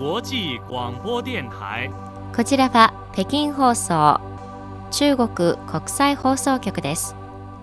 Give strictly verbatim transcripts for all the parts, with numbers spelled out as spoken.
国際廣播電台。 こちらは北京放送、中国国際放送局です。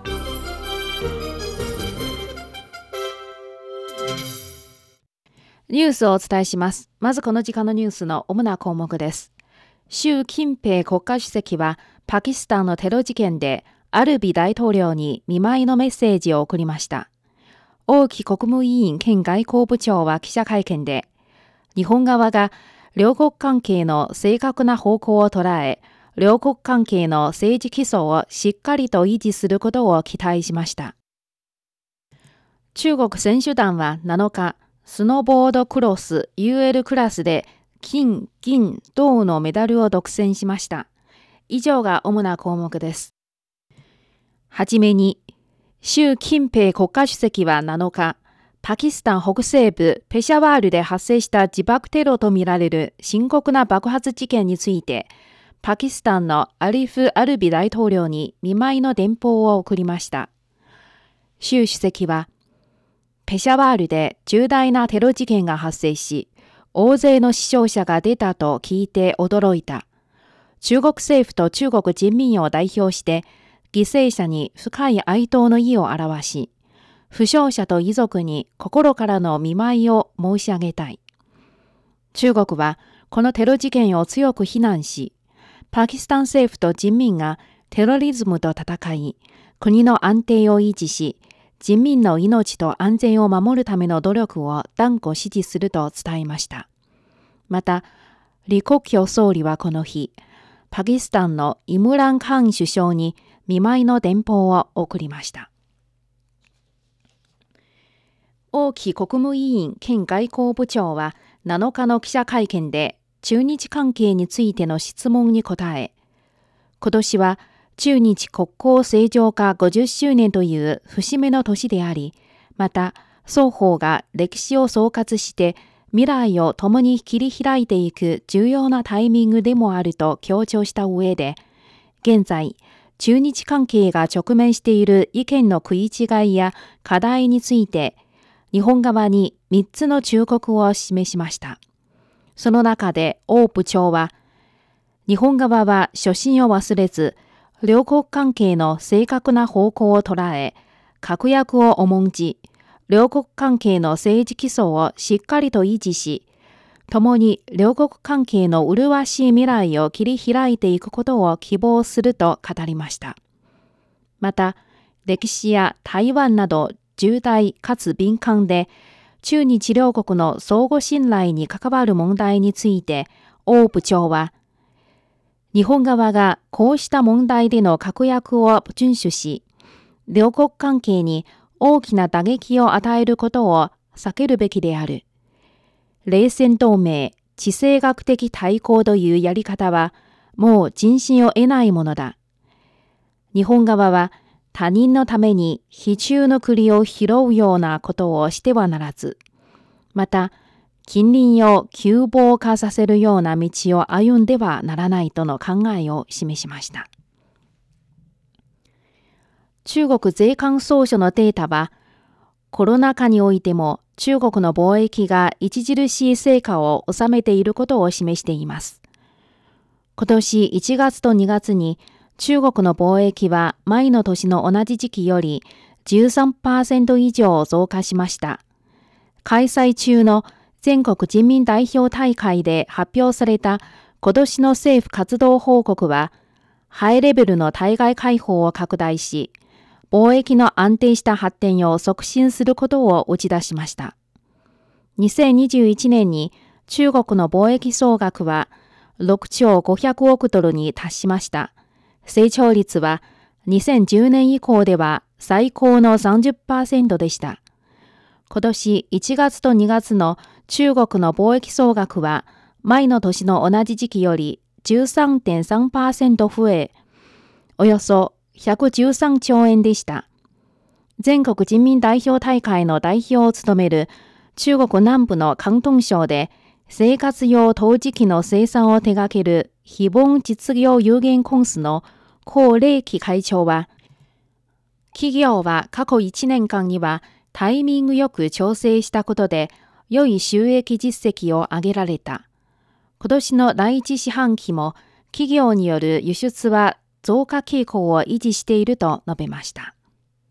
ニュースをお伝えします。まずこの時間のニュースの主な項目です。習近平国家主席はパキスタンのテロ事件でアルビ大統領に見舞いのメッセージを送りました。王毅国務委員兼外交部長は記者会見で、日本側が両国関係の正確な方向を捉え、両国関係の政治基礎をしっかりと維持することを期待しました。中国選手団はなのか、スノーボードクロス ユーエル クラスで金、銀、銅のメダルを独占しました。以上が主な項目です。はじめに、習近平国家主席はなのか、パキスタン北西部ペシャワールで発生した自爆テロとみられる深刻な爆発事件について、パキスタンのアリフ・アルビ大統領に見舞いの電報を送りました。習主席は、ペシャワールで重大なテロ事件が発生し、大勢の死傷者が出たと聞いて驚いた。中国政府と中国人民を代表して、犠牲者に深い哀悼の意を表し、負傷者と遺族に心からの見舞いを申し上げたい。中国はこのテロ事件を強く非難し、パキスタン政府と人民がテロリズムと戦い、国の安定を維持し、人民の命と安全を守るための努力を断固支持すると伝えました。また、李克強総理はこの日、パキスタンのイムラン・カーン首相に見舞いの電報を送りました。王毅国務委員兼外交部長はなのかの記者会見で中日関係についての質問に答え、今年は中日国交正常化ごじゅっしゅうねんという節目の年であり、また双方が歴史を総括して未来を共に切り開いていく重要なタイミングでもあると強調した上で、現在、中日関係が直面している意見の食い違いや課題について、日本側にみっつの忠告を示しました。その中で王部長は、日本側は初心を忘れず、両国関係の正確な方向を捉え、確約を重んじ、両国関係の政治基礎をしっかりと維持し、共に両国関係の麗しい未来を切り開いていくことを希望すると語りました。また、歴史や台湾など重大かつ敏感で、中日両国の相互信頼に関わる問題について、王部長は、日本側がこうした問題での確約を遵守し、両国関係に大きな打撃を与えることを避けるべきである。冷戦同盟、地政学的対抗というやり方は、もう人心を得ないものだ。日本側は他人のために非中の栗を拾うようなことをしてはならず、また、近隣を窮乏化させるような道を歩んではならないとの考えを示しました。中国税関総署のデータは、コロナ禍においても中国の貿易が著しい成果を収めていることを示しています。今年いちがつとにがつに中国の貿易は前の年の同じ時期より じゅうさんパーセント 以上増加しました。開催中の全国人民代表大会で発表された今年の政府活動報告は、ハイレベルの対外開放を拡大し、貿易の安定した発展を促進することを打ち出しました。にせんにじゅういちねんに中国の貿易総額はろくちょうごひゃくおくドルに達しました。成長率はにせんじゅうねん以降では最高の さんじゅっパーセント でした。今年いちがつとにがつの中国の貿易総額は前の年の同じ時期より じゅうさんてんさんパーセント 増え、およそひゃくじゅうさんちょうえんでした。全国人民代表大会の代表を務める中国南部の広東省で生活用陶磁器の生産を手掛ける非凡実業有限公司の孔令奇会長は、企業は過去いちねんかんにはタイミングよく調整したことで良い収益実績を上げられた。 今年の第一四半期も企業による輸出は増加傾向を維持していると述べました。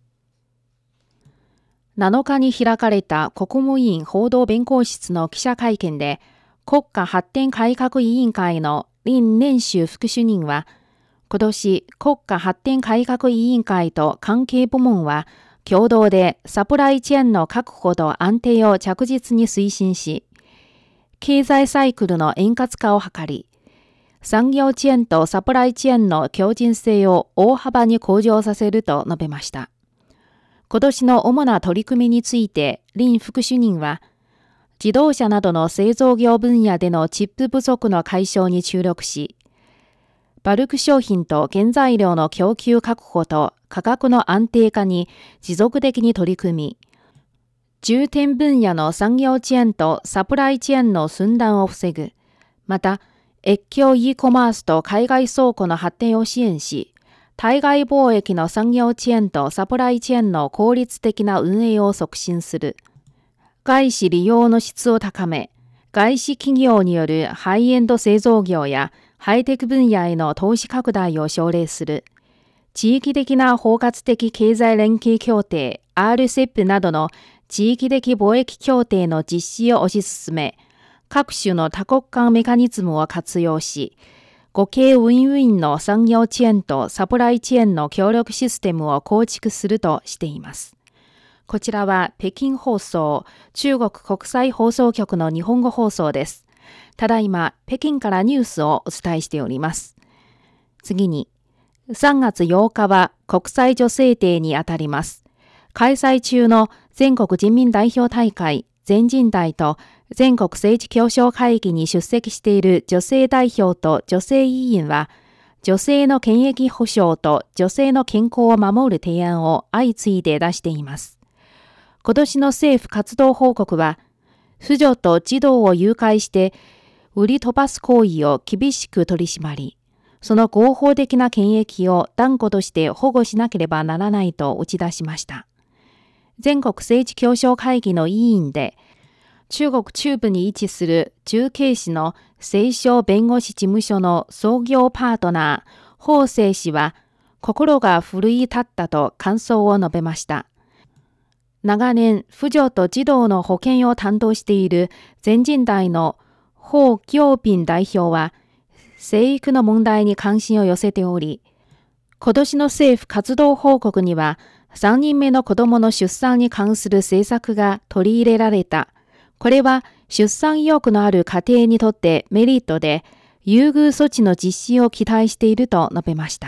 なのかに開かれた国務院報道弁公室の記者会見で、国家発展改革委員会の林年秋副主任は、今年国家発展改革委員会と関係部門は共同でサプライチェーンの確保と安定を着実に推進し、経済サイクルの円滑化を図り、産業チェーンとサプライチェーンの強靭性を大幅に向上させると述べました。今年の主な取り組みについて林副主任は、自動車などの製造業分野でのチップ不足の解消に注力し、バルク商品と原材料の供給確保と価格の安定化に持続的に取り組み、重点分野の産業チェーンとサプライチェーンの寸断を防ぐ、また、越境 e コマースと海外倉庫の発展を支援し、対外貿易の産業チェーンとサプライチェーンの効率的な運営を促進する。外資利用の質を高め、外資企業によるハイエンド製造業やハイテク分野への投資拡大を奨励する。地域的な包括的経済連携協定 アールセップ などの地域的貿易協定の実施を推し進め、各種の多国間メカニズムを活用し、互恵ウィンウィンの産業チェーンとサプライチェーンの協力システムを構築するとしています。こちらは北京放送、中国国際放送局の日本語放送です。ただいま北京からニュースをお伝えしております。次に、さんがつようかは国際女性デーにあたります。開催中の全国人民代表大会全人代と全国政治協商会議に出席している女性代表と女性委員は、女性の権益保障と女性の健康を守る提案を相次いで出しています。今年の政府活動報告は、婦女と児童を誘拐して売り飛ばす行為を厳しく取り締まり、その合法的な権益を断固として保護しなければならないと打ち出しました。全国政治協商会議の委員で、中国中部に位置する重慶市の清少弁護士事務所の創業パートナー、彭清氏は、心が奮い立ったと感想を述べました。長年、婦女と児童の保健を担当している全人代の彭行斌代表は、生育の問題に関心を寄せており、今年の政府活動報告には、さんにんめの子供の出産に関する政策が取り入れられた。これは出産意欲のある家庭にとってメリットで、優遇措置の実施を期待していると述べました。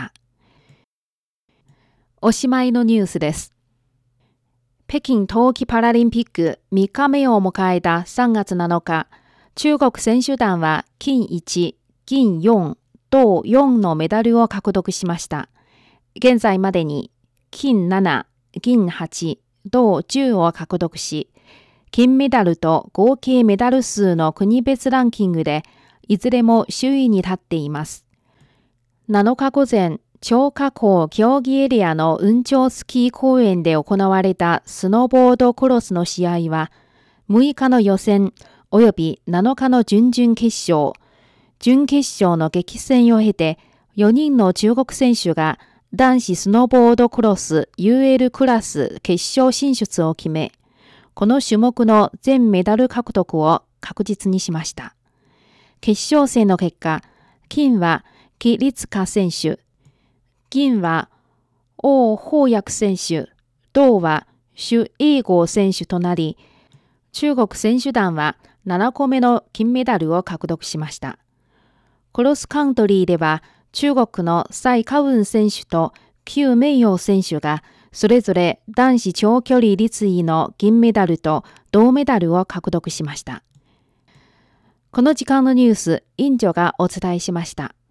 おしまいのニュースです。北京冬季パラリンピックみっかめを迎えたさんがつなのか、中国選手団は金いち、銀よん、銅よんのメダルを獲得しました。現在までに金なな、銀はち、銅じゅうを獲得し、金メダルと合計メダル数の国別ランキングで、いずれも首位に立っています。なのか午前、張家口競技エリアの雲頂スキー公園で行われたスノーボードクロスの試合は、むいかの予選およびなのかの準々決勝、準決勝の激戦を経て、よにんの中国選手が男子スノーボードクロス ユーエル クラス決勝進出を決め、この種目の全メダル獲得を確実にしました。決勝戦の結果、金は紀律香選手、銀は王鵬躍選手、銅は朱英豪選手となり、中国選手団はななこめの金メダルを獲得しました。クロスカントリーでは中国の蔡嘉雲選手と邱明陽選手がそれぞれ男子長距離立位の銀メダルと銅メダルを獲得しました。この時間のニュース、インジョがお伝えしました。